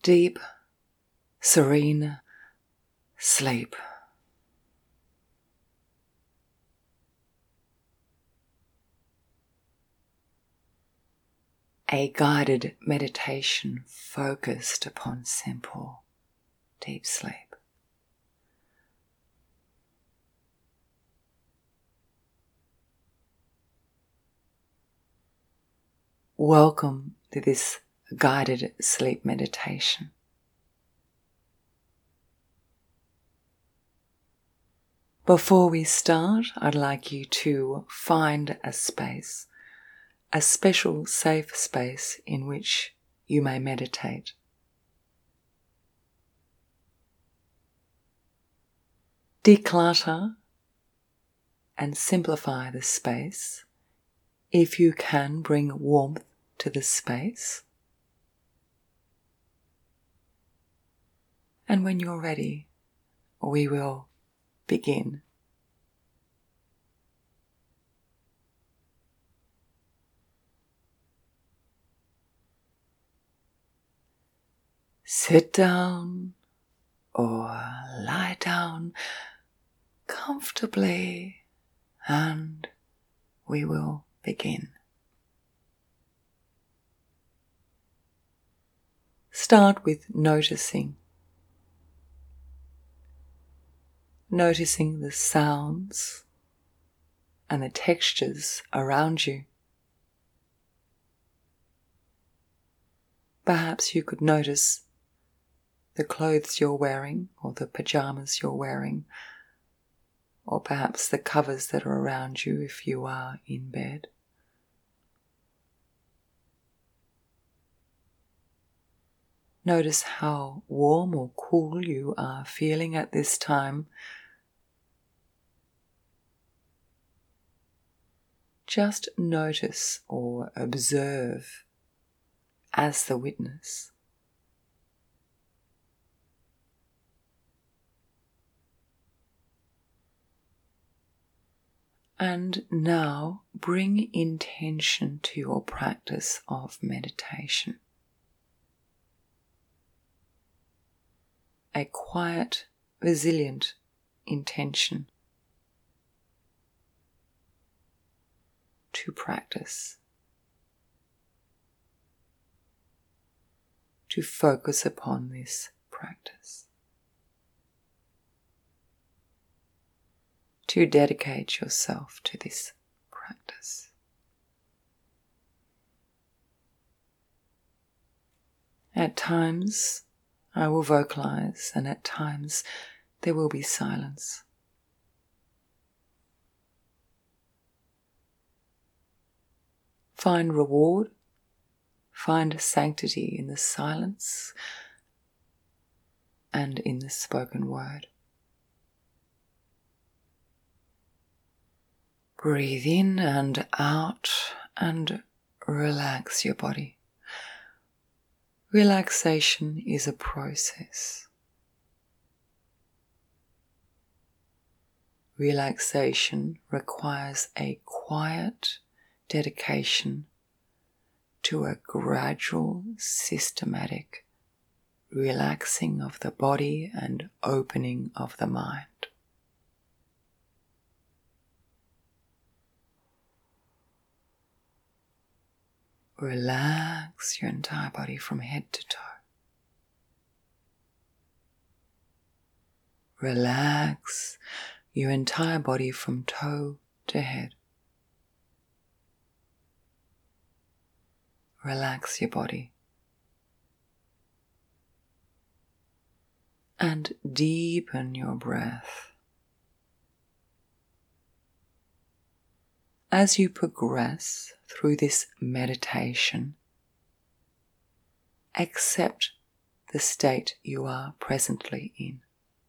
deep, serene sleep. A guided meditation focused upon simple, deep sleep. Welcome to this guided sleep meditation. Before we start, I'd like you to find a space, a special safe space in which you may meditate. Declutter and simplify the space. If you can, bring warmth to the space. And when you're ready, we will begin. Sit down or lie down comfortably and we will begin. Start with noticing the sounds and the textures around you. Perhaps you could notice the clothes you're wearing or the pajamas you're wearing, or perhaps the covers that are around you if you are in bed. Notice how warm or cool you are feeling at this time. Just notice or observe as the witness. And now bring intention to your practice of meditation. A quiet, resilient intention to practice, to focus upon this practice, to dedicate yourself to this practice. At times, I will vocalize, and at times there will be silence. Find reward, find sanctity in the silence and in the spoken word. Breathe in and out and relax your body. Relaxation is a process. Relaxation requires a quiet dedication to a gradual, systematic relaxing of the body and opening of the mind. Relax your entire body from head to toe. Relax your entire body from toe to head. Relax your body. And deepen your breath. As you progress through this meditation, accept the state you are presently in.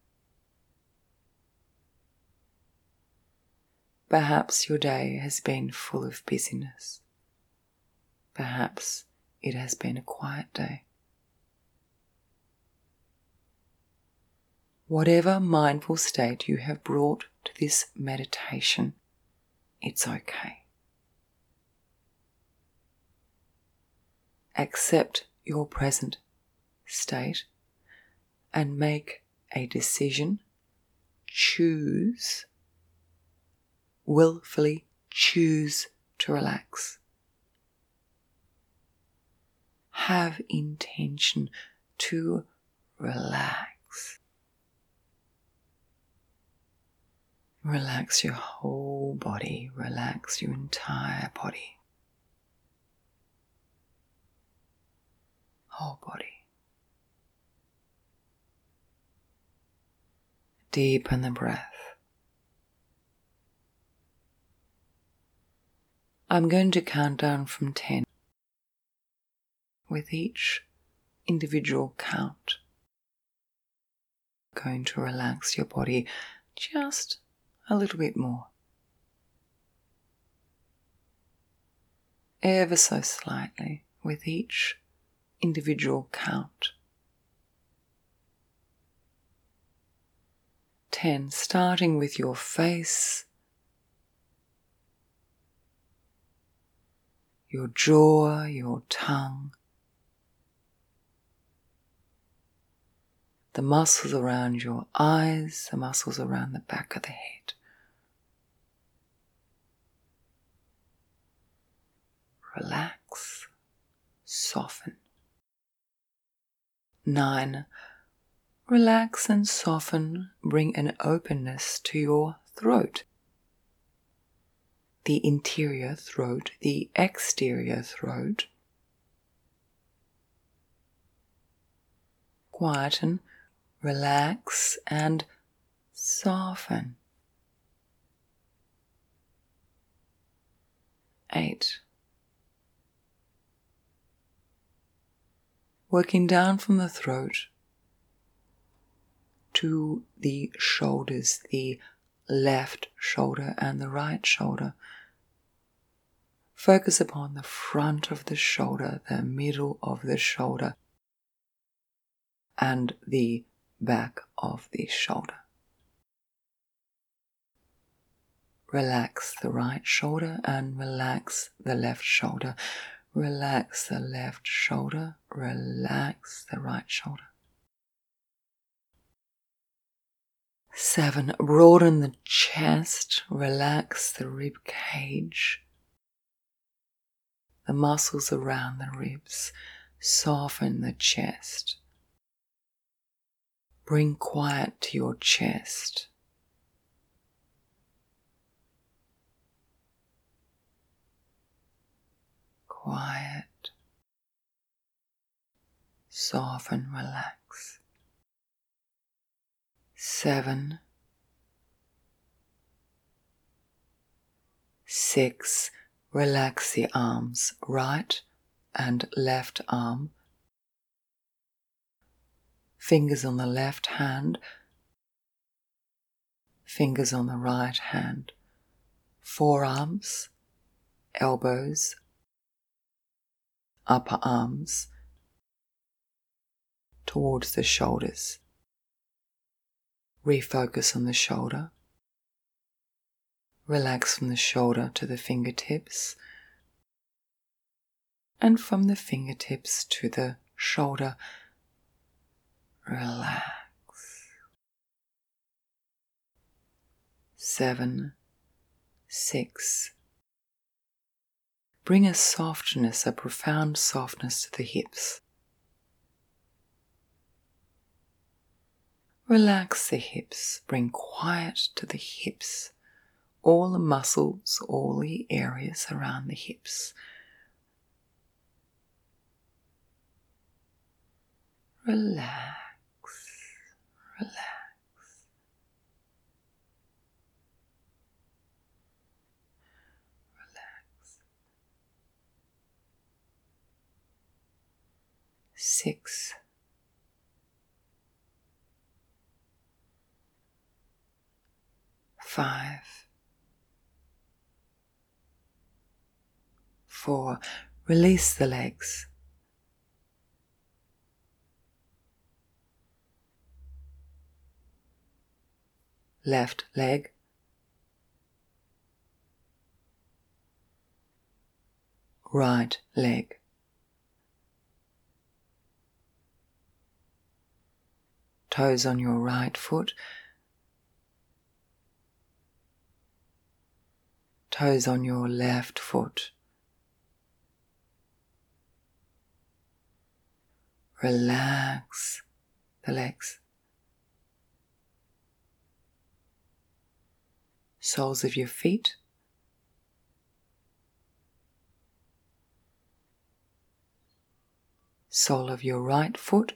Perhaps your day has been full of busyness. Perhaps it has been a quiet day. Whatever mindful state you have brought to this meditation, it's okay. Accept your present state and make a decision. Choose, willfully choose to relax. Have intention to relax. Relax your whole body. Relax your entire body. Whole body. Deepen the breath. I'm going to count down from 10. With each individual count, going to relax your body just a little bit more. Ever so slightly with each individual count. 10, starting with your face, your jaw, your tongue, the muscles around your eyes, the muscles around the back of the head. Relax, soften. 9, relax and soften, bring an openness to your throat. The interior throat, the exterior throat. Quieten, relax and soften. 8. Working down from the throat to the shoulders, the left shoulder and the right shoulder. Focus upon the front of the shoulder, the middle of the shoulder, and the back of the shoulder. Relax the right shoulder and relax the left shoulder. Relax the left shoulder, relax the right shoulder. 7, broaden the chest, relax the rib cage. The muscles around the ribs, soften the chest. Bring quiet to your chest. Quiet. Soften, relax. 7, 6, relax the arms, right and left arm. Fingers on the left hand, fingers on the right hand. Forearms, elbows, upper arms towards the shoulders. Refocus on the shoulder. Relax from the shoulder to the fingertips, and from the fingertips to the shoulder. Relax. 7, 6. Bring a softness, a profound softness to the hips. Relax the hips, bring quiet to the hips. All the muscles, all the areas around the hips. Relax, relax. Relax. 6. 5. 4. Release the legs. Left leg. Right leg. toes on your right foot, toes on your left foot. Relax the legs. Soles of your feet. Sole of your right foot.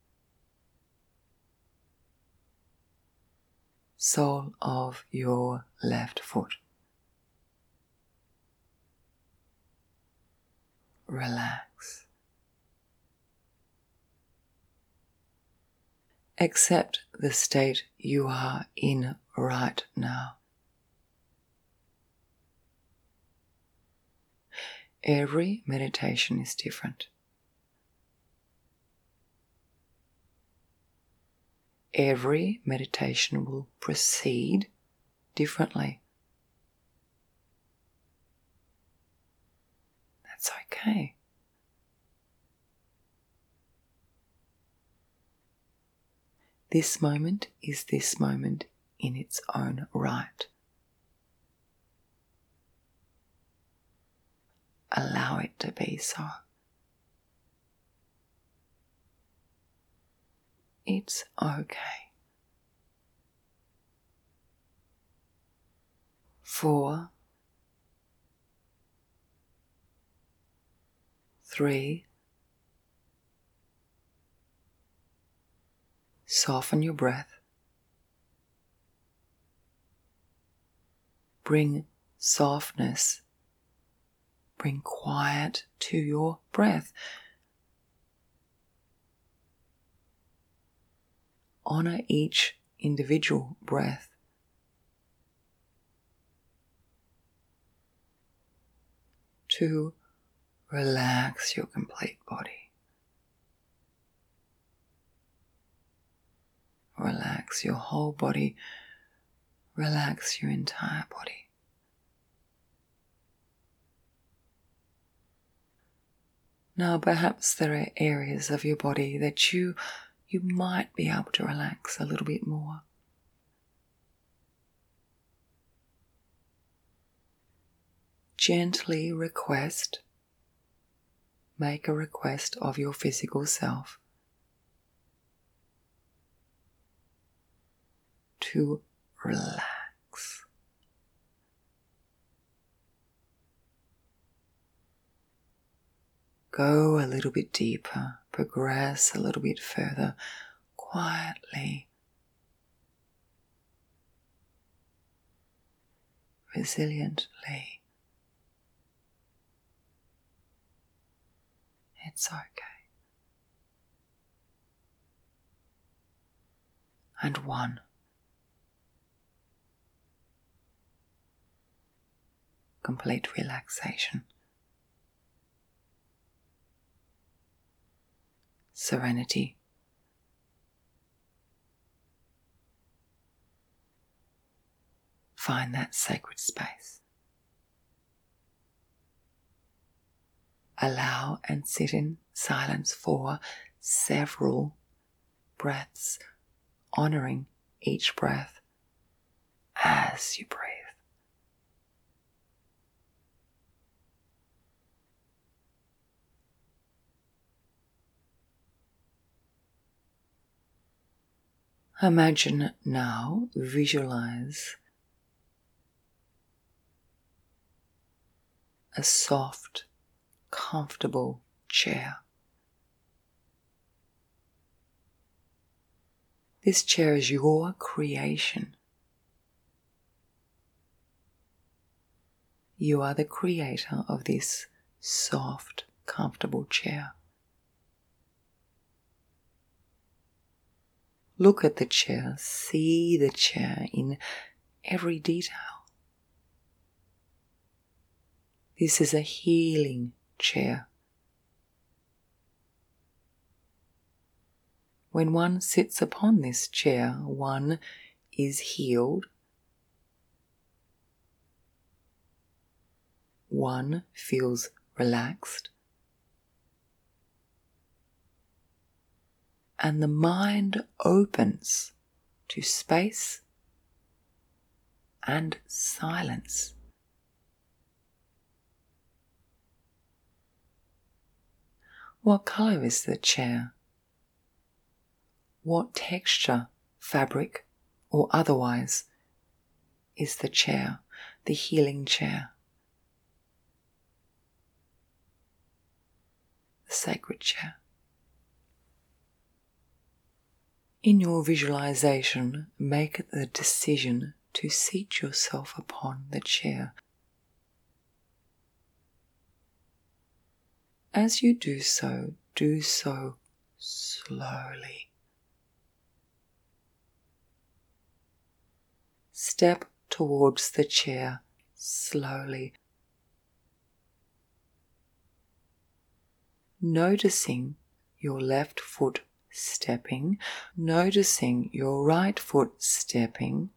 Sole of your left foot. Relax. Accept the state you are in right now. Every meditation is different. Every meditation will proceed differently. That's okay. This moment is this moment in its own right. Allow it to be so. It's okay. 4, 3, soften your breath. Bring softness, bring quiet to your breath. Honor each individual breath. To relax your complete body. Relax your whole body. Relax your entire body. Now perhaps there are areas of your body that you might be able to relax a little bit more. Gently make a request of your physical self to relax. Go a little bit deeper, progress a little bit further, quietly, resiliently. It's okay. And 1. Complete relaxation. Serenity. Find that sacred space. Allow and sit in silence for several breaths, honoring each breath as you breathe. Imagine now, visualize a soft, comfortable chair. This chair is your creation. You are the creator of this soft, comfortable chair. Look at the chair, see the chair in every detail. This is a healing chair. When one sits upon this chair, one is healed. One feels relaxed. and the mind opens to space and silence. What colour is the chair? What texture, fabric or otherwise, is the chair, the healing chair, the sacred chair? In your visualization, make the decision to seat yourself upon the chair. As you do so slowly. Step towards the chair slowly, noticing your left foot stepping, noticing your right foot stepping,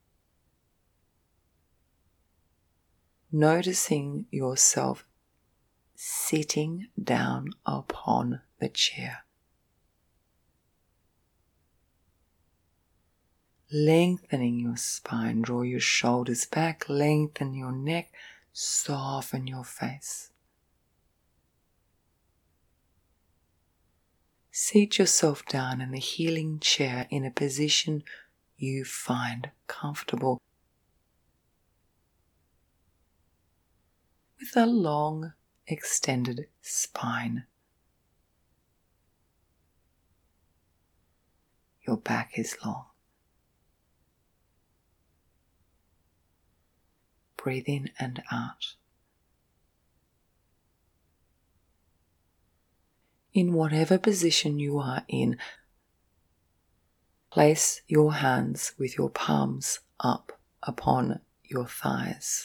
noticing yourself sitting down upon the chair. Lengthening your spine, draw your shoulders back, lengthen your neck, soften your face. Seat yourself down in the healing chair in a position you find comfortable, with a long, extended spine. Your back is long. Breathe in and out. In whatever position you are in, place your hands with your palms up upon your thighs.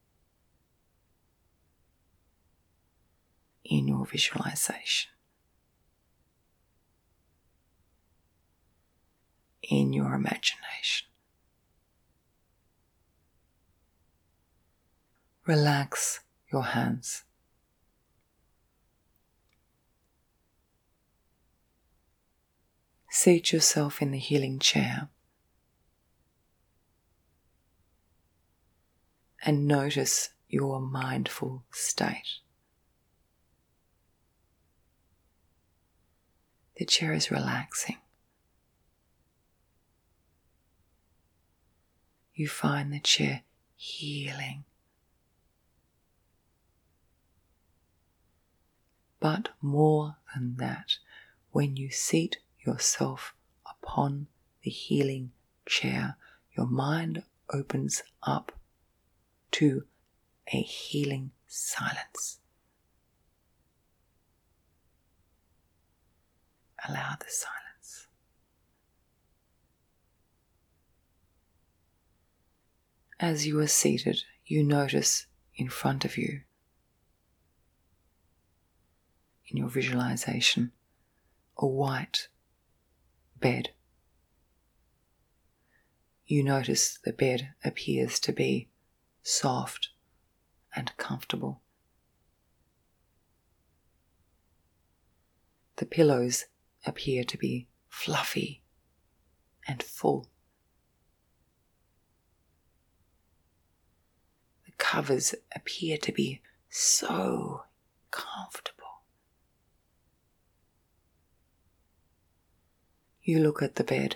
In your visualization, in your imagination. Relax your hands. Seat yourself in the healing chair and notice your mindful state. The chair is relaxing. You find the chair healing. But more than that, when you seat yourself upon the healing chair, your mind opens up to a healing silence. Allow the silence. As you are seated, you notice in front of you, in your visualization, a white bed. You notice the bed appears to be soft and comfortable. The pillows appear to be fluffy and full. The covers appear to be so comfortable. You look at the bed.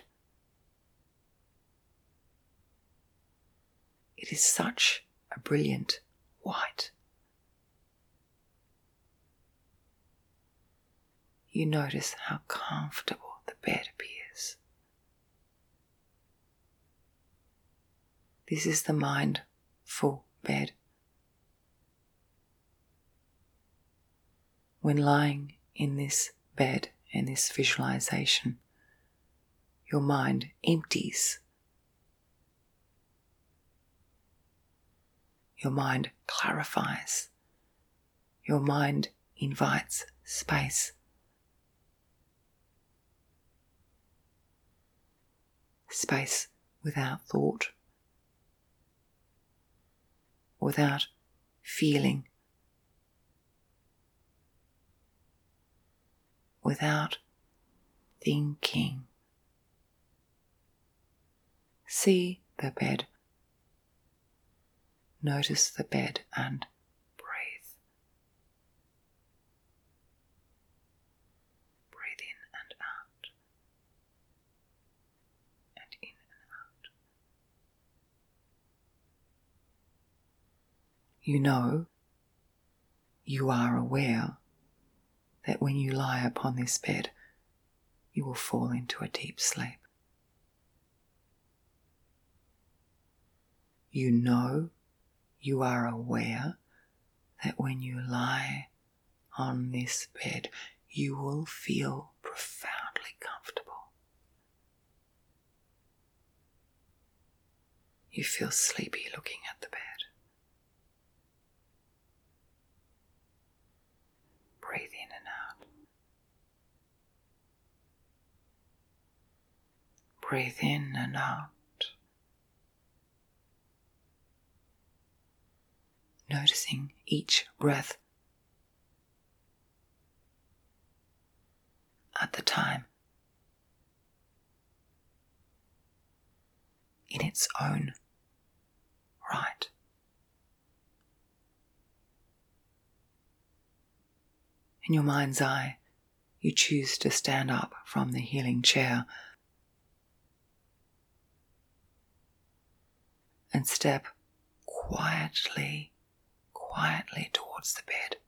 It is such a brilliant white. You notice how comfortable the bed appears. This is the mindful bed. When lying in this bed, in this visualization, your mind empties. Your mind clarifies. Your mind invites space. Space without thought, without feeling, without thinking. See the bed. Notice the bed and breathe. Breathe in and out. And in and out. You know, you are aware that when you lie upon this bed, you will fall into a deep sleep. You know, you are aware that when you lie on this bed, you will feel profoundly comfortable. You feel sleepy looking at the bed. Breathe in and out. Breathe in and out. Noticing each breath at the time in its own right. In your mind's eye, you choose to stand up from the healing chair and step quietly towards the bed.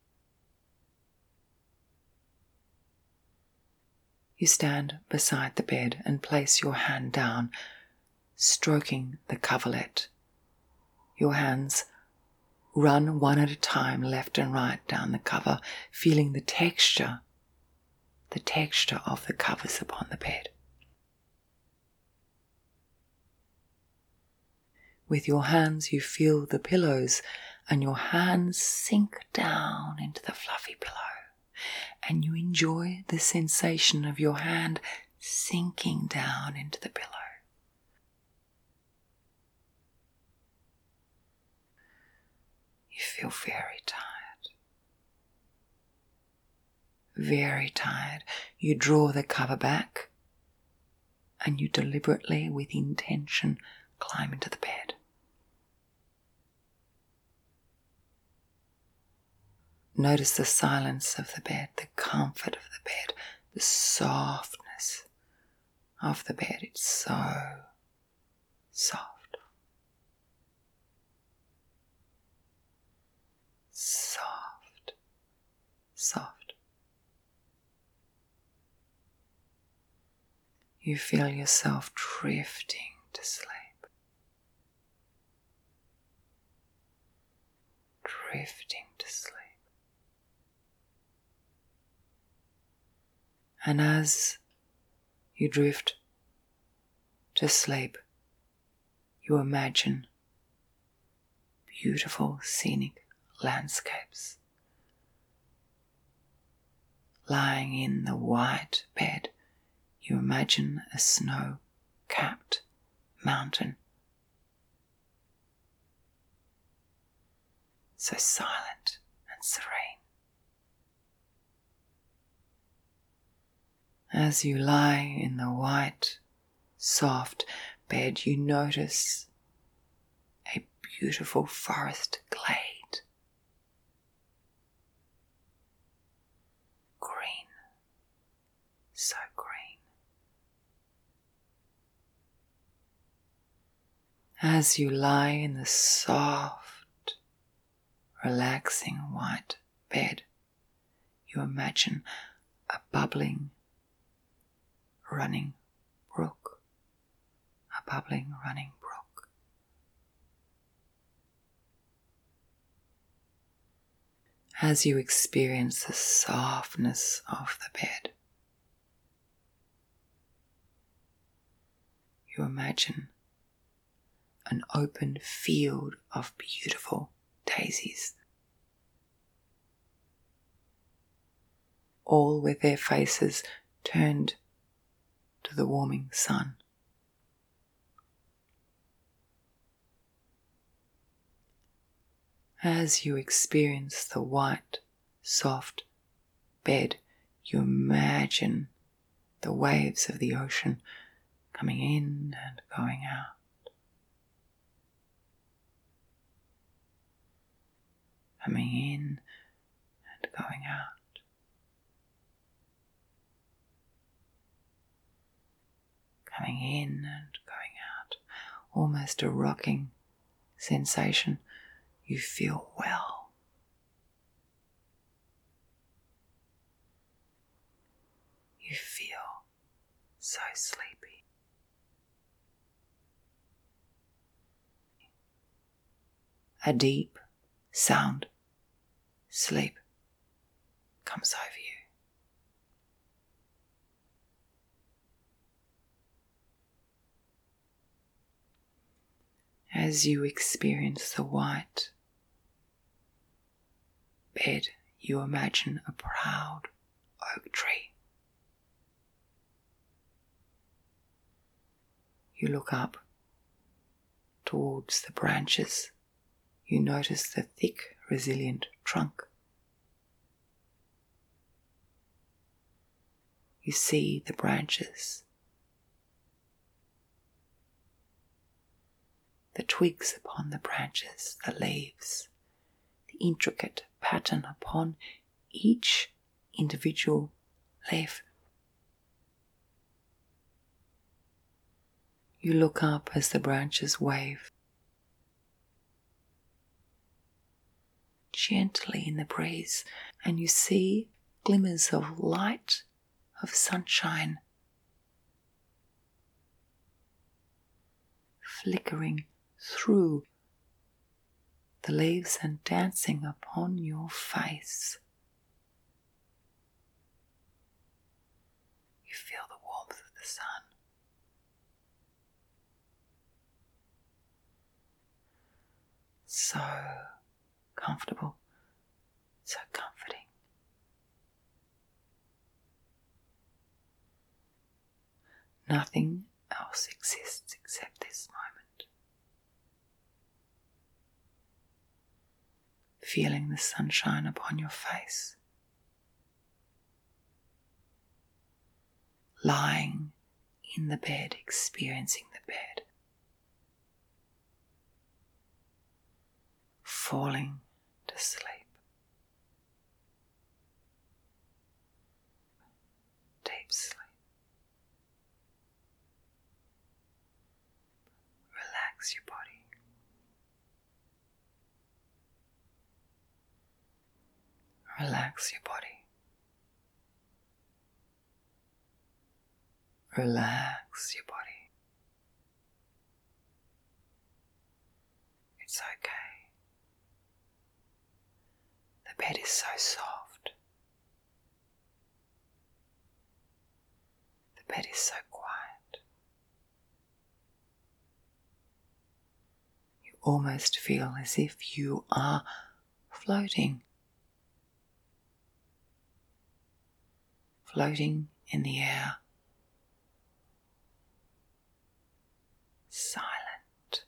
You stand beside the bed and place your hand down, stroking the coverlet. Your hands run one at a time, left and right down the cover, feeling the texture of the covers upon the bed. With your hands you feel the pillows, and your hands sink down into the fluffy pillow, and you enjoy the sensation of your hand sinking down into the pillow. You feel very tired. Very tired. You draw the cover back, and you deliberately, with intention, climb into the bed. Notice the silence of the bed, the comfort of the bed, the softness of the bed. It's so soft. Soft. Soft. You feel yourself drifting to sleep. Drifting to sleep. And as you drift to sleep, you imagine beautiful scenic landscapes. Lying in the white bed, you imagine a snow-capped mountain. So silent and serene. As you lie in the white, soft bed, you notice a beautiful forest glade. Green, so green. As you lie in the soft, relaxing white bed, you imagine a bubbling, running brook. A bubbling, running brook. As you experience the softness of the bed, you imagine an open field of beautiful daisies, all with their faces turned to the warming sun. As you experience the white, soft bed, you imagine the waves of the ocean coming in and going out. Coming in and going out. Coming in and going out. Almost a rocking sensation. You feel well. You feel so sleepy. A deep, sound sleep comes over you. As you experience the white bed, you imagine a proud oak tree. You look up towards the branches. You notice the thick, resilient trunk. You see the branches, the twigs upon the branches, the leaves, the intricate pattern upon each individual leaf. You look up as the branches wave gently in the breeze, and you see glimmers of light, of sunshine, flickering through the leaves and dancing upon your face. You feel the warmth of the sun. So comfortable, so comforting. Nothing else exists except this moment. Feeling the sunshine upon your face. Lying in the bed, experiencing the bed. Falling to sleep. Deep sleep. Relax your body. Relax your body. Relax your body. It's okay. The bed is so soft. The bed is so quiet. You almost feel as if you are floating. Floating in the air. Silent.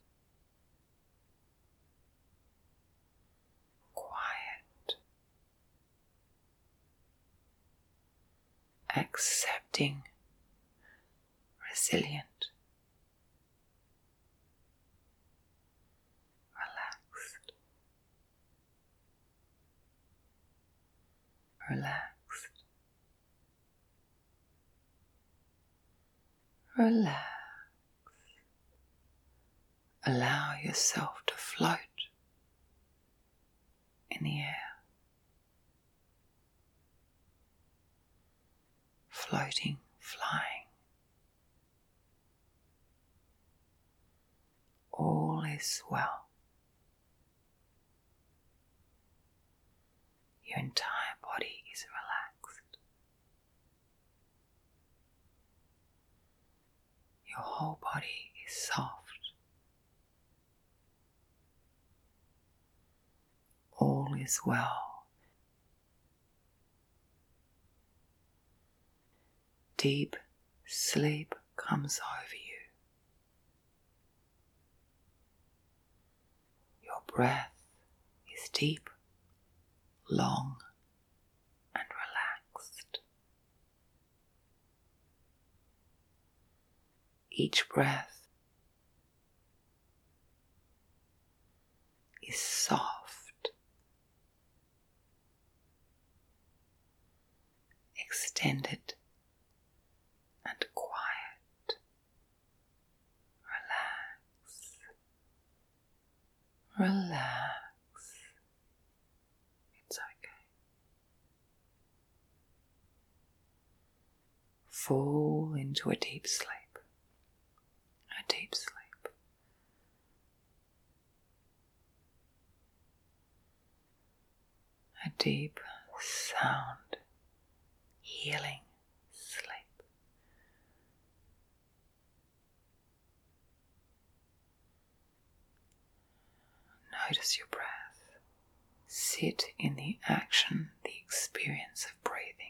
Quiet. Accepting. Resilient. Relaxed. Relaxed. Relax. Allow yourself to float in the air. Floating, flying. All is well. Your entire body is relaxed. Your whole body is soft. All is well. Deep sleep comes over you. Your breath is deep, long, and relaxed. Each breath is soft, extended, and quiet. Relax. It's okay. Fall into a deep sleep. A deep sleep. A deep, sound, healing sleep. Notice your breath. Sit in the action, the experience of breathing.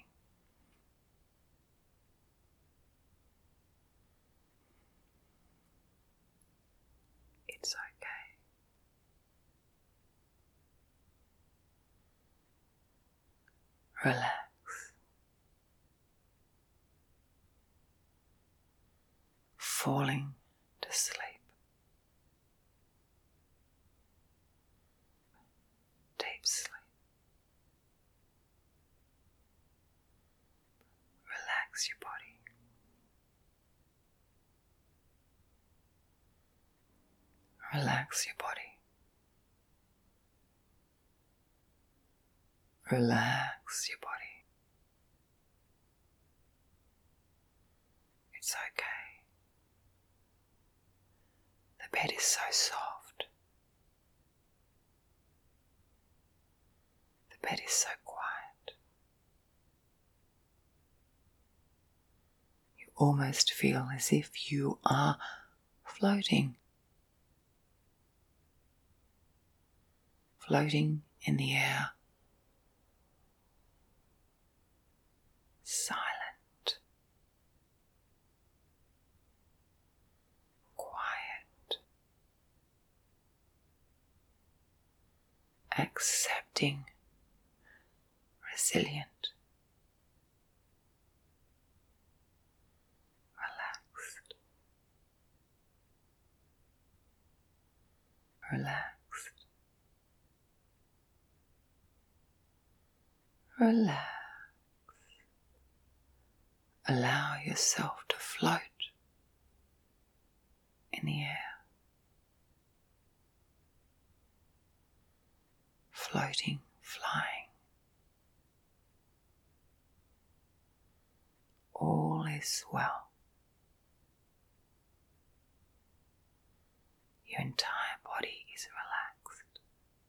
It's okay. Relax. Falling to sleep. Deep sleep. Relax your body. Relax your body. Relax your body. It's okay. The bed is so soft. The bed is so quiet. You almost feel as if you are floating. Floating in the air. Silent. Quiet. Accepting. Resilient. Relaxed. Relaxed. Relax. Allow yourself to float in the air. Floating, flying. All is well. Your entire body is relaxed.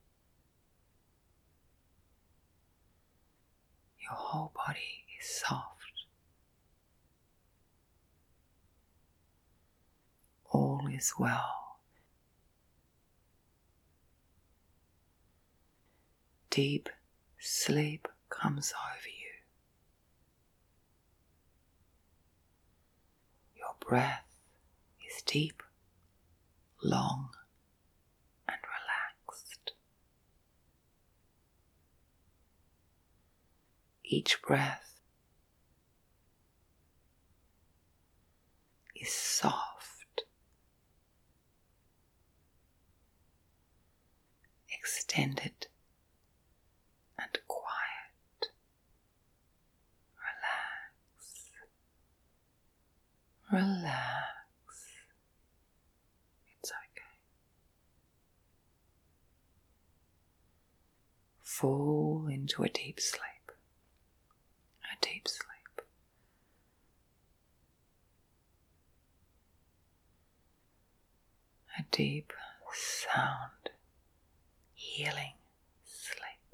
Your whole body is soft. All is well. Deep sleep comes over you. Your breath is deep, long, and relaxed. Each breath is soft, extended, and quiet. Relax. Relax. It's okay. Fall into a deep sleep. A deep sleep. A deep, sound, healing sleep.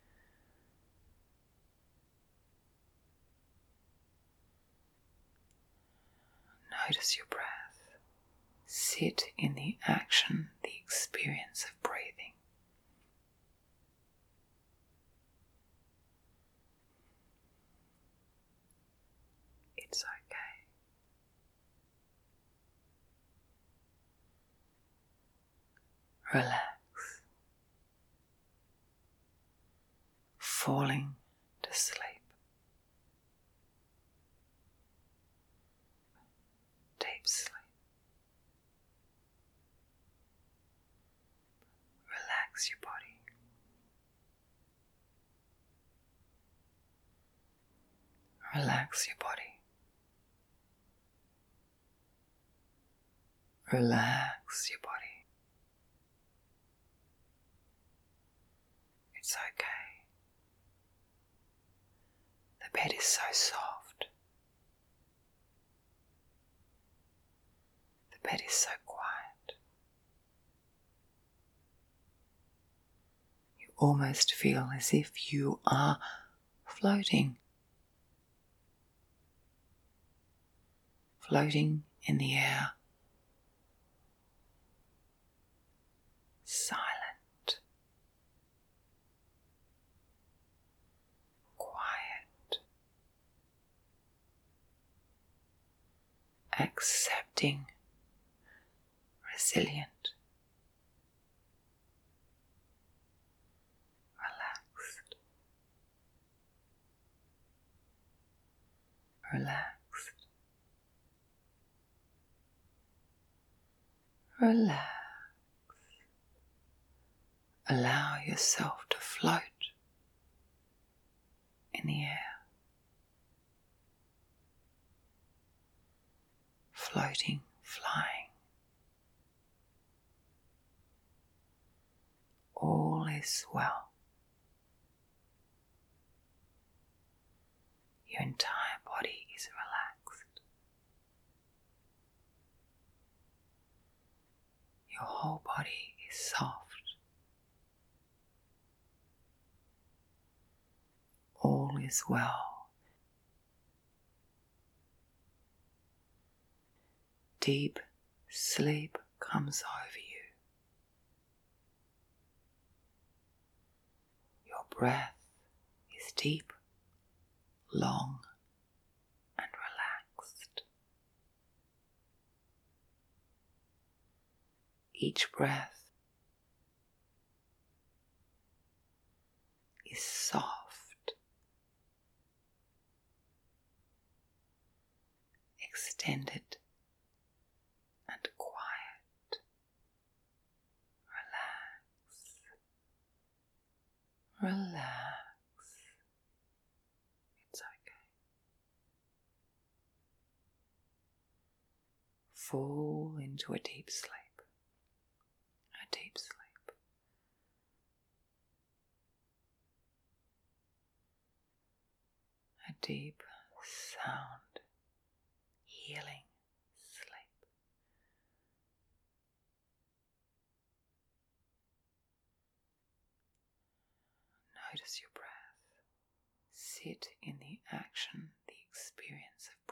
Notice your breath. Sit in the action, the experience of breathing. It's okay. Relax. Falling to sleep. Deep sleep. Relax your body. Relax your body. Relax your body. It's okay. The bed is so soft. The bed is so quiet. You almost feel as if you are floating. Floating in the air. Silent. Quiet. Accepting. Resilient. Relaxed. Relaxed. Relax. Allow yourself to float in the air. Floating, flying. All is well. Your entire body is relaxed. Your whole body is soft. All is well. Deep sleep comes over you. Your breath is deep, long, and relaxed. Each breath is soft, extended, and quiet. Relax. Relax. It's okay. Fall into a deep sleep. A deep sleep. A deep, sound, healing sleep. Notice your breath. Sit in the action, the experience of